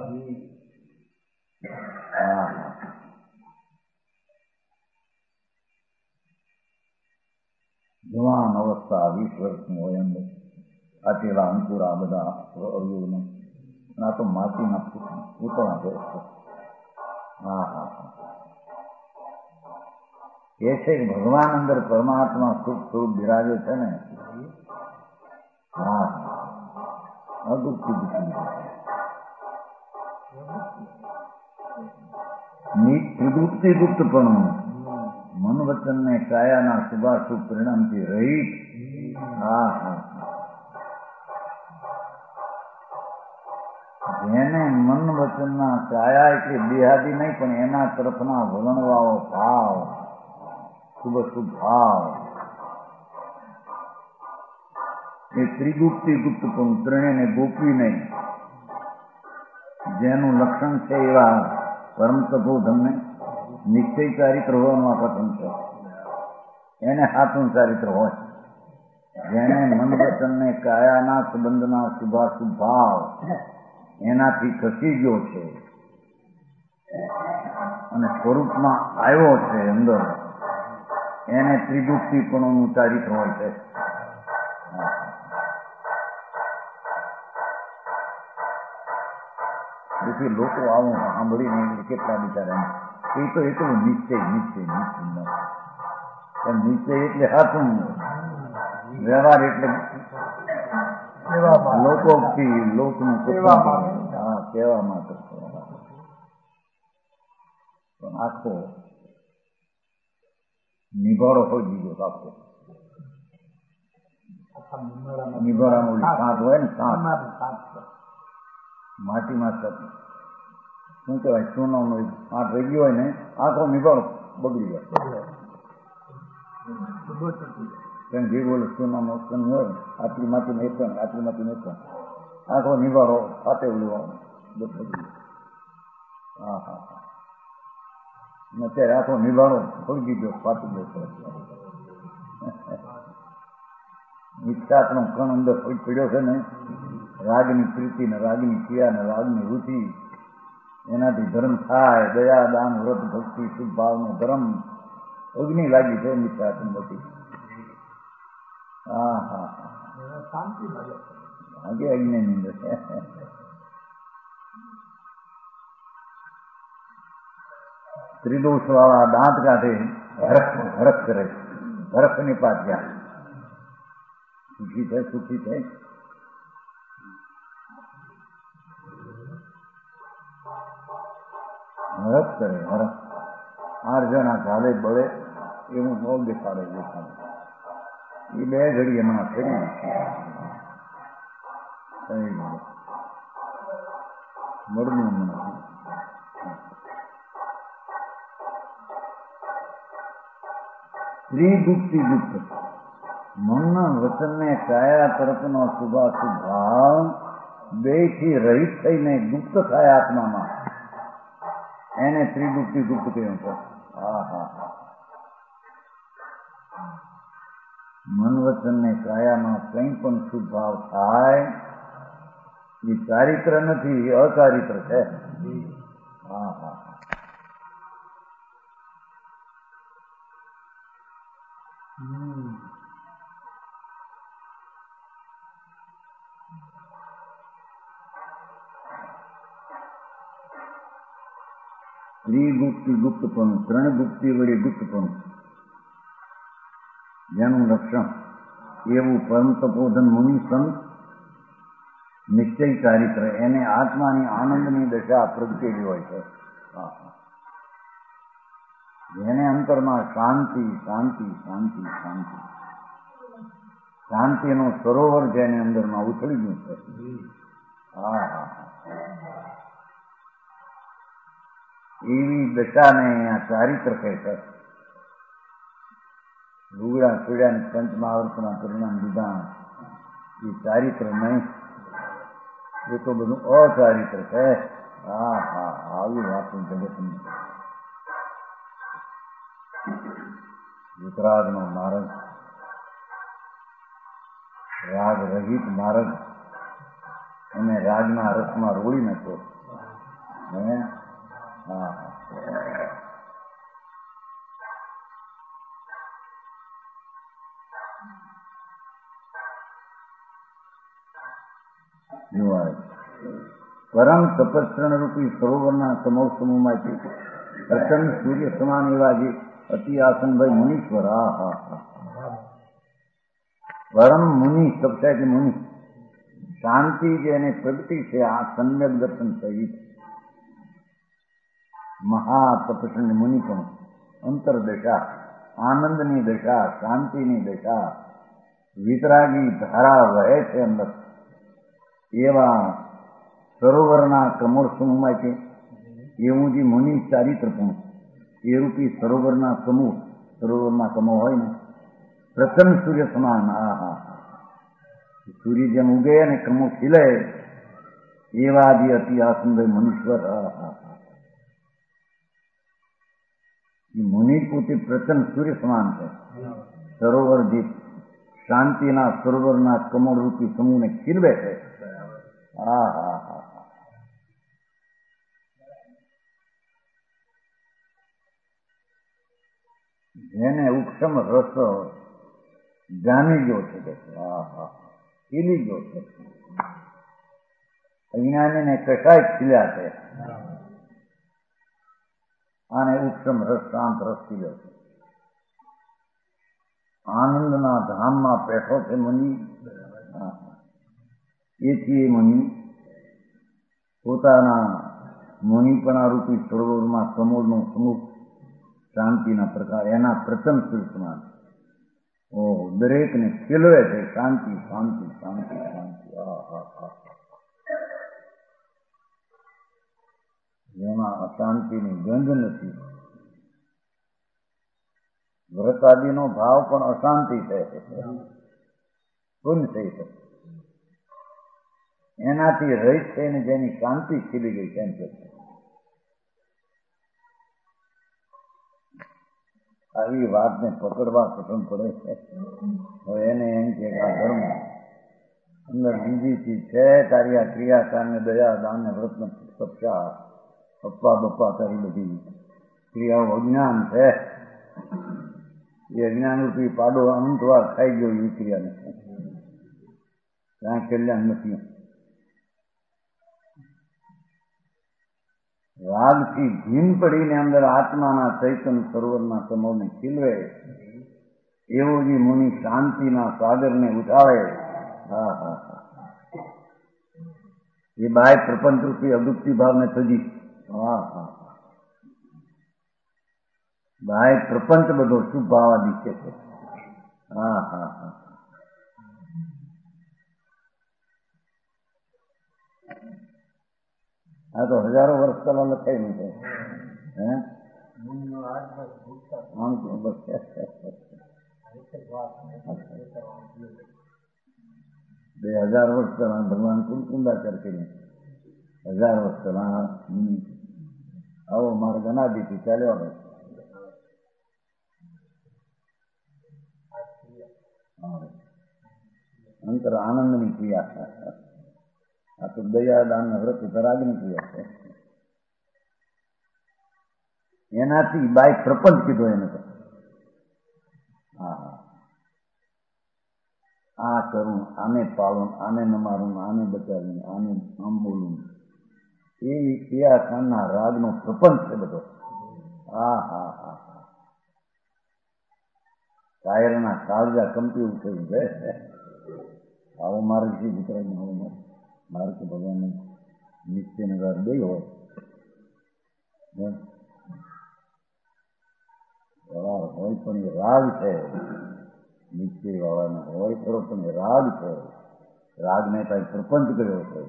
હા જવાન અવસ્થા વીસ વર્ષની હોય અંદર આટેલા અંકુરા બધા અવયવને આ તો માટીના પૂતળા છે. હા હા હા એ છે કે ભગવાન અંદર પરમાત્મા સુખ સ્વરૂપ બિરાજે છે ને. હા અદુક્તિ ત્રિદુક્તિ ગુપ્તપણું મન વચન ને કાયાના શુભાશુભ પરિણામથી રહિત. હા હા જેને મન વચનના કાયા એટલે દેહાદી નહીં પણ એના તરફના વલણવાળો ભાવ શુભ શુભ ભાવ એ ત્રિગુપ્તિ ગુપ્તપણું ત્રણેયને ગોપવી નહીં. જેનું લક્ષણ છે એવા પરમ તપોધનને નિશ્ચય ચારિત્ર હોવાનું આ પ્રથમ છે. એને હાથનું ચારિત્ર હોય. જેને મન વચનને કાયાના સંબંધના શુભાશુભ ભાવ એનાથી ખસી ગયો છે અને સ્વરૂપમાં આવ્યો છે અંદર, એને ત્રિગુપ્તિપણું ચારિત્ર હોય છે. તેથી લોકો આવું સાંભળીને કેટલા બિચારા એ તો એટલું નિશ્ચય નિશ્ચય નિશ્ચય નિશ્ચય એટલે હાથું, વ્યવહાર એટલે લોકોક્તિ લોકનું કહેવા માટે પણ આખો નિભાડો હોય બીજો આખો નિભાડામાં ઓલી સાંત હોય ને સાંત માટીમાં શું કહેવાય સોનાનો આઠ રહી ગયો હોય ને આખો નિભાડો બગડી જાય. કેમ જે બોલે સોનાનો કન હોય આટલી માટી મેકવા આટલી માટી મેકવા આખો નિભાડો ફાટે ઉડવા બગડી. હા હા હા અત્યારે આખો નિભાડો ફળગી ગયો ફાટી ગયો. વિખ્યાતનો કણ અંદર પડ્યો છે ને રાગની પ્રીતિ ને રાગની ક્રિયા ને રાગની રુચિ એનાથી ધર્મ થાય. દયા દાન વ્રત ભક્તિ શુભ ભાવનો ધર્મ અગ્નિ લાગી છે વિખ્યાત મોટી. હા હા હા શાંતિ લાગે અગ્નિ ની અંદર ત્રિદોષ વાળા દાંત કાઢે હરખ હરખ કરે. હરખ ની પાછળ સુખી છે સુખી છે હરખ કરે હરખ. આઠ જણા ચાલે બળે એવું બહુ દેખાડે દેખાડે એ બે ઘડી એમાં ફરી મળનું નથી. ત્રિગુપ્તિ ગુપ્ત મનના વચનને કાયા તરફનો શુભાશુભ ભાવ બે થી રહિત થઈને ગુપ્ત થાય આત્મામાં એને ત્રિગુપ્તિ ગુપ્ત કહ્યું છે. હા હા મન વચનને કાયામાં કંઈ પણ શુભ ભાવ થાય એ ચારિત્ર નથી, એ અચારિત્ર છે. હા હા ત્રિગુપ્તિ ગુપ્તપણું ત્રણ ગુપ્તિ વળી ગુપ્તપણું જેનું લક્ષણ એવું પરમ તપોધન મુનિ સંત નિશ્ચય ચારિત્ર એને આત્માની આનંદની દશા પ્રગટેલી હોય છે. જેને અંતરમાં શાંતિ શાંતિ શાંતિ શાંતિ શાંતિનું સરોવર છે એની અંદરમાં ઉછળી ગયું છે. હા હા એવી દશાને આ ચારિત્ર કહે છે. લુગડા પીડા પંચ મહાવર્તના પરિણામ લીધા એ ચારિત્ર નહીં, એ તો બધું અચારિત્ર છે. હા હા આવી વાત જગતની. વિતરાગનો માર્ગ, રાગ રહિત માર્ગ અને રાગના રસમાં રોળી નાખો. હે હા પરમ તપસ્રણ રૂપી સરોવરના સમૂહ સમૂહમાંથી પ્રસન્ન સૂર્ય સમાન એવા જે અતિ આસનભાઈ મુનીશ્વર. હા હા હા પરમ મુનિ શબ્દ કે મુનિ શાંતિ જે એને પ્રગતિ છે આ સમ્યક દર્શન સહિત મહાતપસ્વી મુનિ પણ અંતરદશા, આનંદની દશા, શાંતિની દશા, વિતરાગી ધારા વહે છે અંદર એવા સરોવરના કમળ સમૂહમાંથી એવું જે મુનિ ચારિત્ર પણ એ રૂપી સરોવરના સમૂહ, સરોવરના કમળ હોય ને પ્રસન્ન સૂર્ય સમાન. હા હા સૂર્ય જેમ ઉગે ને કમળ ખીલે એવા જે અતિ આસનભાઈ મનુષ્વર. હા હા એ મુનિ પોતે પ્રસન્ન સૂર્ય સમાન છે. સરોવર જે શાંતિના સરોવરના કમળ રૂપી સમૂહને ખીલવે છે. હા હા હા જેને ઉક્ષમ રસ જામી ગયો છે. હા હા ખીલી ગયો છે. અજ્ઞાનીને કસાય ખીલ્યા છે અને ઉક્ષમ રસ શાંત રસ ખીલ્યો છે. આનંદના ધામમાં બેઠો છે મુનિ. એથી એ મુનિ પોતાના મુનિપણા રૂપી સરોવરમાં સમૂળનો સમૂહ શાંતિના પ્રકાર એના પ્રથમ સૂચના ઓ દરેકને ખીલવે છે. શાંતિ શાંતિ શાંતિ શાંતિ. જેમાં અશાંતિની ગંધ નથી. વ્રતાદિનો ભાવ પણ અશાંતિ છે. પુન થઈ શકે એનાથી રહિત થઈને જેની શાંતિ ખીલી ગઈ કેમ છે. આવી વાતને પકડવા પસંદ પડે છે. હવે એને એમ કે આ ધર્મ અંદર બીજી ચીજ છે. તારી આ ક્રિયા કારણે દયા દાન ને વ્રત તપસ્યા અપ્પા બપ્પા તારી બધી ક્રિયાઓ અજ્ઞાન છે. એ અજ્ઞાન રૂપી પાડો અનંતવાર ખાઈ ગયો એ ક્રિયાને ત્યાં કલ્યાણ નથી. રાગથી ભીમ પડીને અંદર આત્માના ચૈતન્ય સરોવરના સમૂહને ખીલવે એવો જે મુનિ શાંતિના સાગરને ઉઠાવે. હા હા એ બાય પ્રપંચ રૂપી અદુપ્તિ ભાવને તજી. હા હા બાય પ્રપંચ બધો શુભ ભાવ દીશે છે. હા હા હા આ તો હજારો વર્ષ પહેલા લખાયેલું છે. હે આમ તો બસ બે હજાર વર્ષ પહેલા ભગવાન કુંડાચર કરીને હજાર વર્ષ પહેલા આવો માર્ગ અનાદિથી ચાલ્યો હોય. અંતર આનંદની ક્રિયા. આ તો દયા દાન વ્રત તરાગની ક્રિયા છે. એનાથી બાય પ્રપંચ કીધો એને તો. હા આ કરું, આને પાળું, આને ન મારું, આને બચાવ્યું, આને આમ બોલું એવી ક્રિયા ખાનના રાગનો પ્રપંચ છે બધો. હા હા હા કાયરના કાળજા કંપી ઉઠેલું છે. આવો માર્ગ છે વિતરાગ આવો માર્ગ માર્ગ તો ભગવાન નિશ્ચય નગર બે હોય હોય પણ એ રાગ છે. નિશ્ચય વાળાનો હોય ખરો, પણ રાગ છે. રાગને કઈ પ્રપંચ કર્યો છે.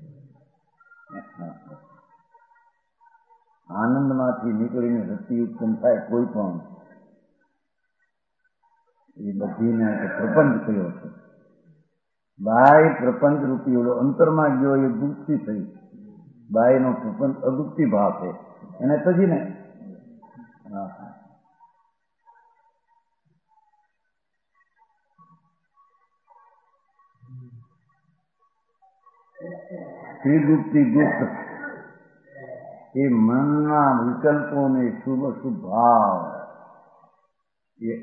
આનંદમાંથી નીકળીને રતિ ઉત્પન્ન થાય કોઈ પણ, એ બધીને પ્રપંચ કર્યો છે. બાય પ્રપંચ રૂપી ઓલો અંતરમાં ગયો એ ગુપ્તિ થઈ. બાયનો પ્રપંચ અગુપ્તિ ભાવ છે, એને તજીને ત્રિગુપ્તિ ગુપ્ત એ મનના વિકલ્પોને શુભ શુભ ભાવ એ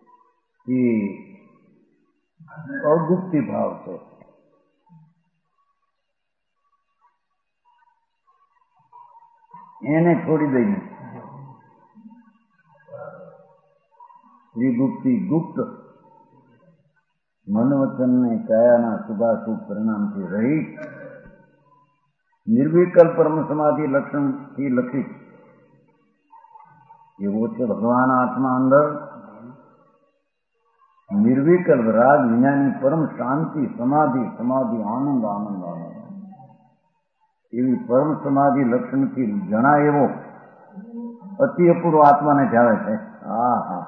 અગુપ્તિ ભાવ છે. એને છોડી દઈને ત્રિગુપ્તિ ગુપ્ત મનવચનને કયાના શુભાશુભ પરિણામથી રહિત નિર્વિકલ્પ પરમ સમાધિ લક્ષણથી લક્ષિત એવો છે ભગવાન આત્મા અંદર. નિર્વિકલ્પ રાગ વિજ્ઞાની પરમ શાંતિ સમાધિ સમાધિ આનંદ આનંદ આનંદ એવી પરમ સમાધિ લક્ષણથી જણાય એવો અતિ અપૂર્વ આત્માને જાવે છે. હા હા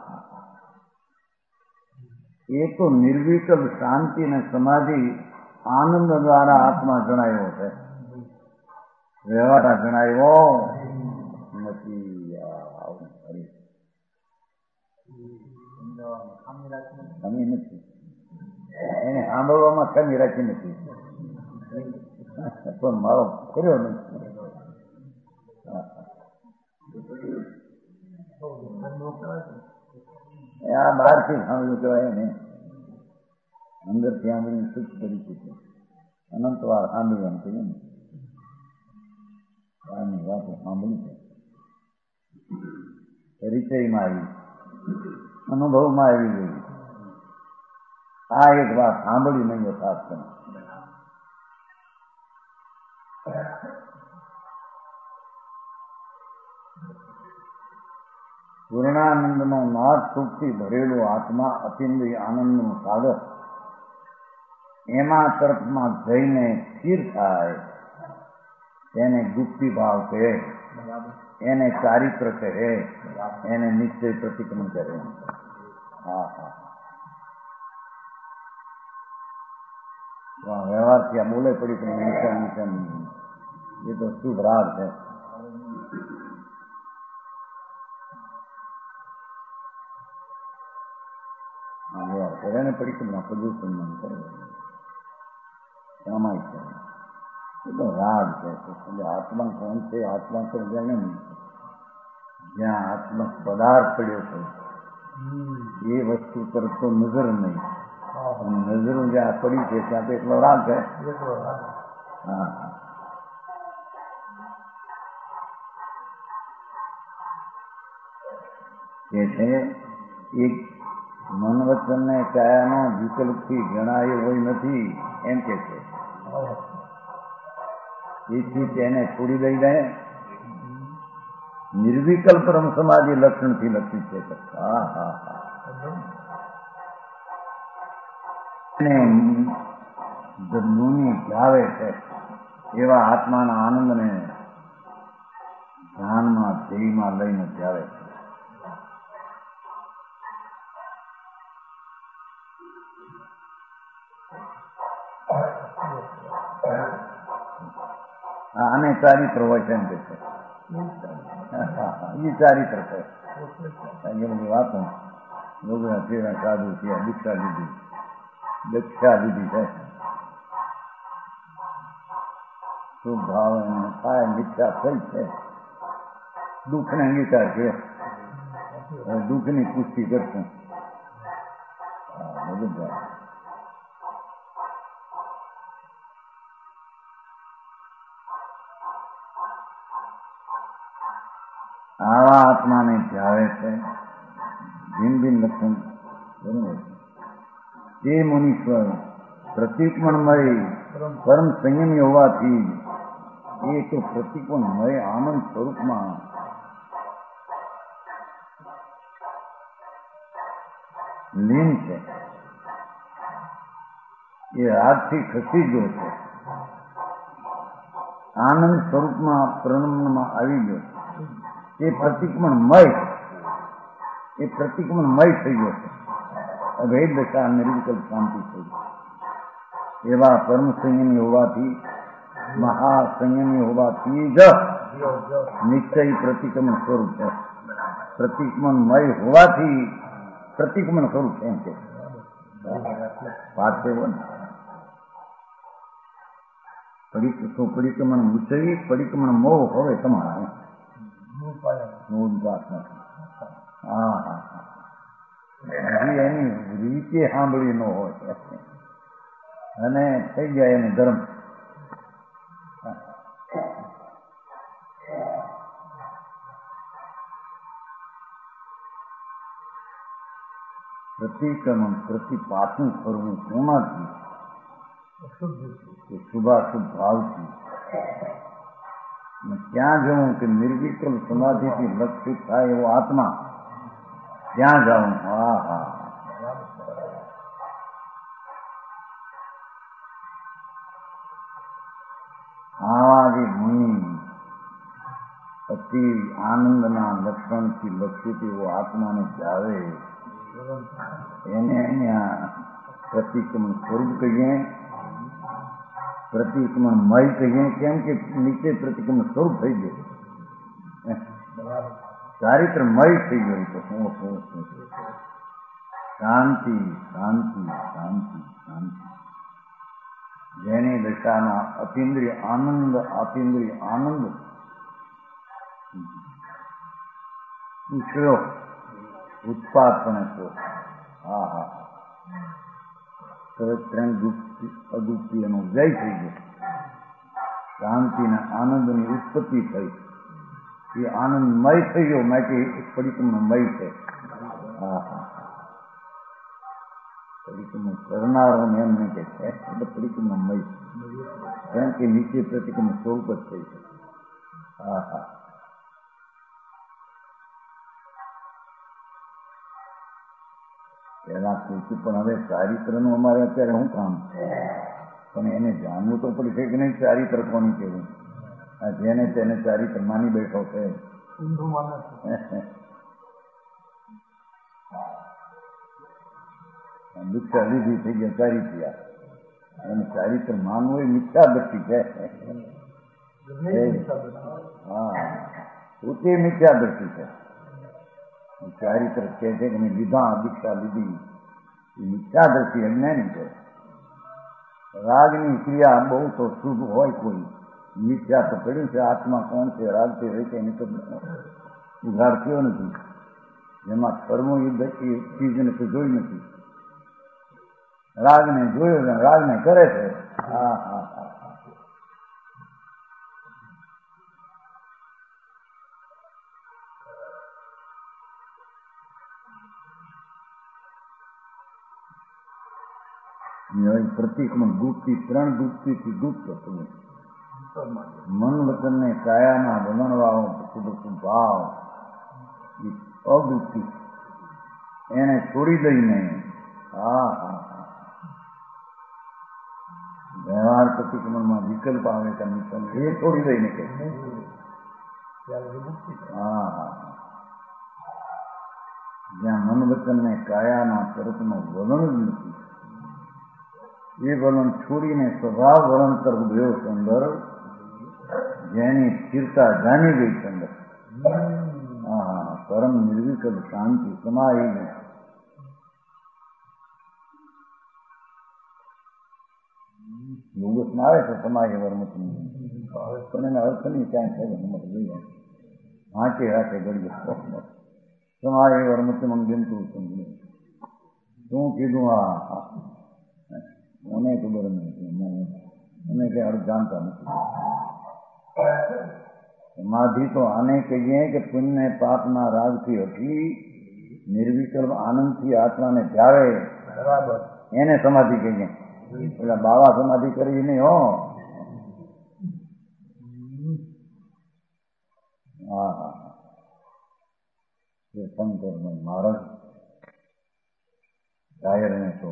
એ તો નિર્વિકલ્પ શાંતિ અને સમાધિ આનંદ દ્વારા આત્મા જણાયો છે. વ્યવહાર જણાયો નથી. કમી નથી, એને સાંભળવામાં કમી રાખી નથી, પણ મારો કર્યો નથી. આ બહારથી સાંભળ્યું કહેવાય ને, અંદરથી સાંભળીને સુખ કરી છે. અનંત વાર સાંભળવાનું કહ્યું ને, આની વાતો સાંભળી છે, પરિચયમાં આવી, અનુભવમાં આવી ગઈ. આ એક વાત સાંભળી નહીં યથાર્થ કરે. પૂર્ણાનંદનો નાદ સુખથી ભરેલો આત્મા અતિન્દ્રિય આનંદનું સાગર, એમાં તરફમાં જઈને સ્થિર થાય તેને ગુપ્તિ ભાવ કહે, એને ચારિત્ર કહે, એને નિશ્ચય પ્રતિક્રમણ કરે. હા હા વ્યવહારથી આ બોલે પડી પણ નિશાન નિશાન એ તો શુભ રાગ છે. વ્યવહાર કરે ને પરિક્રમા પ્રદૂષણ મન કરે સામાયિક છે. એ તો રાગ છે. આત્મા કોણ છે? આત્મા તો જાણે ને જ્યાં આત્મા પદાર્થ પડ્યો છે એ વસ્તુ તરફ તો નજર નહીં, અને નજરો જ્યાં પડી છે ત્યાં તો એટલો રાગ છે. હા એ છે એક મન વચન ને કાયાનો વિકલ્પથી ગણાયો હોય નથી એમ કે છે. એથી તેને છોડી દઈ દે નિર્વિકલ્પ પરમ સમાધિ લક્ષણથી લક્ષિત છે. હા હા હા મુનિ જાવે છે એવા આત્માના આનંદને ધ્યાનમાં ધ્યેયમાં લઈને જાવે છે. આને ચારિત્ર હોય છે એમ કે છે. એ ચારિત્ર છે. એમની વાતો લોકોના ફેરા સાધુ થયા, દીક્ષા લીધી, દીક્ષા લીધી છે. શુભ ભાવ એને થાય, દીક્ષા થઈ છે. દુઃખને અંગીકાર છે. દુઃખની પુષ્ટિ કરશું. બધું આવા આત્માને જાવે છે. ભિન્ન ભિન્ન લક્ષણ બરોબર. તે મુનીશ્વર પ્રતિક્રમણમય પરમ સંયમી હોવાથી એ તો પ્રતિક્રમણમય આનંદ સ્વરૂપમાં લીન છે, એ હાથથી ખસી ગયો છે, આનંદ સ્વરૂપમાં પ્રણમમાં આવી ગયો છે, એ પ્રતિક્રમણમય એ પ્રતિક્રમણમય થઈ ગયો છે, અભેદ દશા નિર્વિકલ્પ શાંતિ થઈ ગઈ. એવા પરમ સંયમી હોવાથી, મહાસંયમી હોવાથી જ નિશ્ચય પ્રતિક્રમણ સ્વરૂપ છે. પ્રતિક્રમણમય હોવાથી પ્રતિક્રમણ સ્વરૂપ એમ છે. પાઠ એવો ને પરિક્રમણ ઉચરી પરિક્રમણ મોહ હવે તમારા હા હા હજી એની રીતે સાંભળી ન હોય અને થઈ જાય એને ધર્મ. પ્રતિક્રમણ પ્રતિ પાછું ફરવું કોનાથી? શુભાશુભ ભાવથી. ક્યાં જવું કે નિર્વિકલ્પ સમાધિથી લક્ષિત થાય એવો આત્મા, ત્યાં જવું. હા હા આવા મુનિ અતિ આનંદના લક્ષણથી લક્ષિત એવો આત્માને જાવે એને અહીંયા પ્રતિક્રમણ સ્વરૂપ કહીએ, પ્રતિક્રમણમય કહીએ. કેમ કે નીચે પ્રતિક્રમણ સ્વરૂપ થઈ ગયું, ચારિત્રમય થઈ ગયું. તો શું શું શાંતિ શાંતિ શાંતિ શાંતિ. જેની દશામાં અતિન્દ્રિય આનંદ અતિન્દ્રિય આનંદ ઉછળ્યો ઉત્પાદ પણ હતો. હા હા ત્રણ ગુપ્તિ અગુપ્તિ એનો જય થઈ ગયો. શાંતિના આનંદની ઉત્પત્તિ થઈ, એ આનંદમય થઈ ગયો માટે પરિક્રમણમય છે. હા હા પરિક્રમણ કરનારો ને એમ નહીં કે છે એટલે પરિક્રમણમય, કારણ કે નીચે પ્રતિક્રમણ સ્વરૂપ જ થઈ છે. હા હા પેલા પૂછ્યું પણ હવે ચારિત્રનું અમારે અત્યારે શું કામ? પણ એને જાણવું તો પડશે કે નહીં ચારિત્ર કોની કેવું. આ જેને તેને ચારિત્ર માની બેઠો છે. દીક્ષા લીધી થઈ ગયા ચારિત્ર્યા, એને ચારિત્ર માનવું એ મિથ્યા દ્રષ્ટિ છે. હા પોતે મિથ્યા દ્રષ્ટિ છે. ચારિત્ર કહે છે કે મેં લીધા દીક્ષા લીધી, એ મિથ્યા દ્રષ્ટિ અજ્ઞાની છે. રાગની ક્રિયા બહુ તો શુભ હોય, કોઈ મિથ્યા તો પડ્યું છે. આત્મા કોણ છે, રાગ છે હોય કે એની તો ઉઘાડ થયો નથી. જેમાં કર્મ યુદ્ધ એ ચીજને તો જોઈ નથી. રાગને જોયો છે, રાગને કરે છે. હા હા હા પ્રતિક્રમણ ગુપ્તિ ત્રણ ગુપ્તિ થી ગુપ્ત હતું. મન વચન ને કાયાના વલણવાળો ભાવ એ અગુપ્તિ એને છોડી દઈને હા હા વ્યવહાર પ્રતિક્રમણમાં વિકલ્પ આવે કે નિકલ્પ એ છોડી દઈને કે હા હા જ્યાં મન વચન ને કાયાના તરફનો વલણ જ નથી, એ વલણ છોડીને સ્વભાવ વલણ તરફ ગયો છે અંદર, જેની સ્થિરતા જાણી ગઈ છે અંદર. હા પરમ નિર્વિકલ્પ શાંતિ સમાઈ. યોગસમાં આવે છે સમાય વર્મત, પણ એના અર્થ નહીં ક્યાંય છે હિંમત લઈ હાંચે હાથે ઘડીએ સમાય વર્મત મંગતું શું કીધું? આ મને ખબર નથી, મને ક્યાં જાણતા નથી. સમાધિ તો આને કહીએ કે પુણ્ય પાપના રાગથી હટી નિર્વિકલ્પ આનંદથી આત્માને જાવે, એને સમાધિ કહીએ. પેલા બાવા સમાધિ કરી નહીં હો. હા હા શંકર મહારાજ શાયરને તો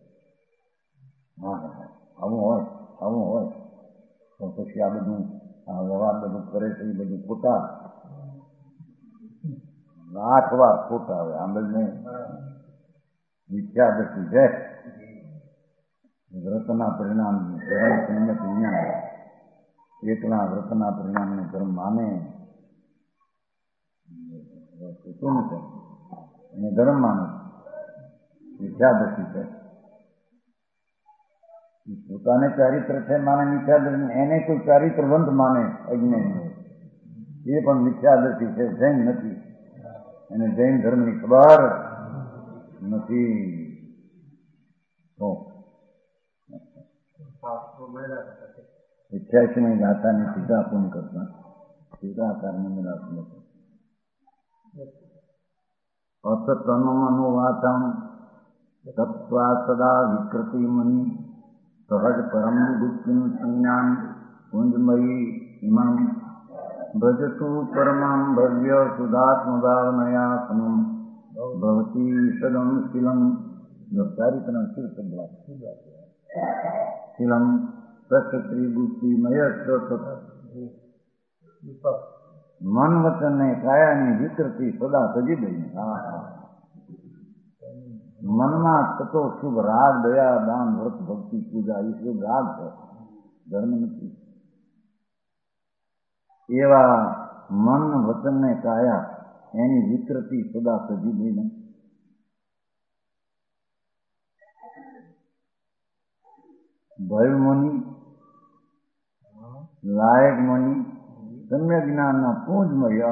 હા આવું હોય આવું હોય તો પછી આ બધું આ વ્યવહાર બધું કરે છે એ બધું ખોટા લાખ વાર ખોટા આવે આંબેલને મિથ્યાદર્શિ છે. વ્રતના પરિણામ ધર્મ સંમત વિજ્ઞાન એકલા વ્રતના પરિણામને ધર્મ માને શું છે એને ધર્મ માને મિથ્યાદર્શિ છે. પોતાને ચારિત્ર છે માને મિથ્યાદર્શિ એને કોઈ ચારિત્રવંત માને અજ્ઞાની એ પણ મિથ્યાદર્શિ છે. જૈન નથી એને જૈન ધર્મની ખબર નથી. તો અઠ્યાસીની ગાથાની ટીકા પૂર્ણ કરતા ટીકાકારને મિલાતું હતું. અસતનુવાચમ તત્વા સદા વિકૃતિ મુનિ સહજ પરમ ગુપ્તિમ સંજ્ઞાન કુંજમયી ઇમમ ભજતુ પરમં ભવ્ય સુધાત્મભાવનયા સમમ ભવતી સદમ શિલમ ચારિત્રના શિલ શબ્દ શિલમ પ્રક્ષત્રી બુદ્ધિ મય મન વચન ને કાયાની વિકૃતિ સદા સજી દઈ. મનમાં થતો શુભ રાગ દયા દાન વ્રત ભક્તિ પૂજા એ શુભ રાગ છે, ધર્મ નથી. એવા મન વચન ને કાયા એની વિકૃતિ સદા સજી દઈને ભય મુનિ લાયક મુનિ સમ્યક જ્ઞાનના પૂજમય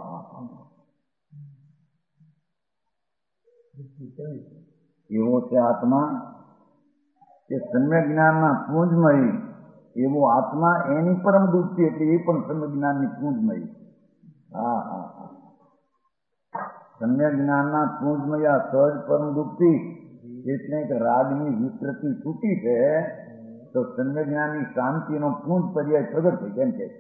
એવો છે આત્મા કે સમ્યક જ્ઞાનના પૂજમય એવો આત્મા એની પરમ દુઃખી એટલે એ પણ સમ્યક જ્ઞાનની પૂજમય. હા હા હા સમ્યક જ્ઞાનના પૂજમય સહજ પરમ દુઃખી એટલે કે રાગની વિકૃતિ છૂટી છે તો સમ્યક જ્ઞાનની શાંતિનો પૂંજ પર્યાય પ્રગટ થઈ કેમ કે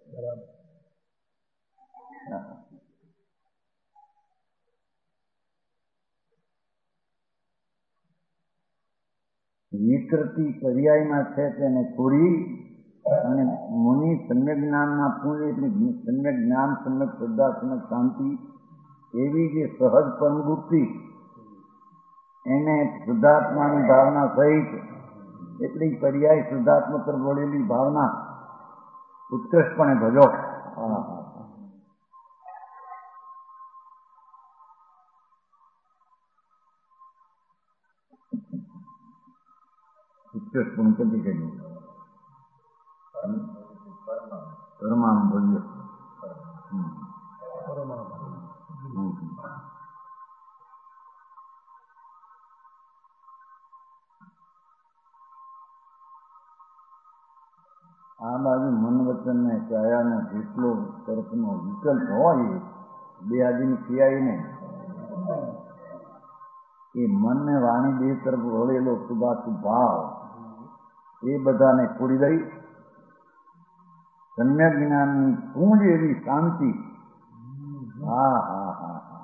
વિકૃતિ પર્યાયમાં છે તેને છોડી અને મુનિ સમ્યક જ્ઞાનના પૂર્ણ એટલે સમ્યક જ્ઞાન સમ્યક શ્રદ્ધા સમ્યક શાંતિ એવી જે સહજ પરમગુપ્તિ એને શુદ્ધાત્માની ભાવના સહિત એટલી પર્યાય શુદ્ધાત્મા પર વળેલી ભાવના ઉત્કૃષ્ટપણે ભજો. ઉત્કૃષ્ટપણે કદી કર્યું પરમાણુ ભવ્ય આ બાજુ મન વચન ને કાયાનો જેટલો તરફનો વિકલ્પ હોય બે આદિની ક્રિયાને એ મન ને વાણી બે તરફ વળેલો શુભાશુભ ભાવ એ બધાને છોડી દઈ સમ્યક જ્ઞાનની પૂંજ એવી શાંતિ. હા હા હા હા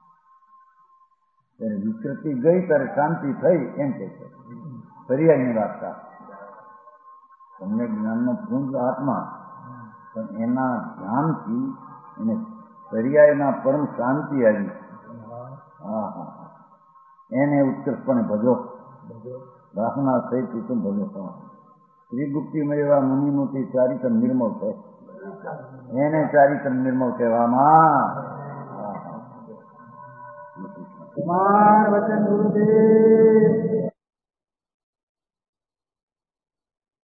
ત્યારે વિકૃતિ ગઈ ત્યારે શાંતિ થઈ એમ કે છે પર્યાયની વાત. સમ્યક જ્ઞાનનો પૂંજ આત્મા પણ એના ધ્યાનથી એને પર્યાયના પરમ શાંતિ આવી. હા હા એને ઉત્કૃષ્ટપણે ભજો ભાવના સહિત તું ભજો. શ્રીગુપ્તિમાં એવા મુનિનું તે ચારિત્ર નિર્મળ છે એને ચારિત્ર નિર્મળ કહેવામાં. વચન ગુરુદેવ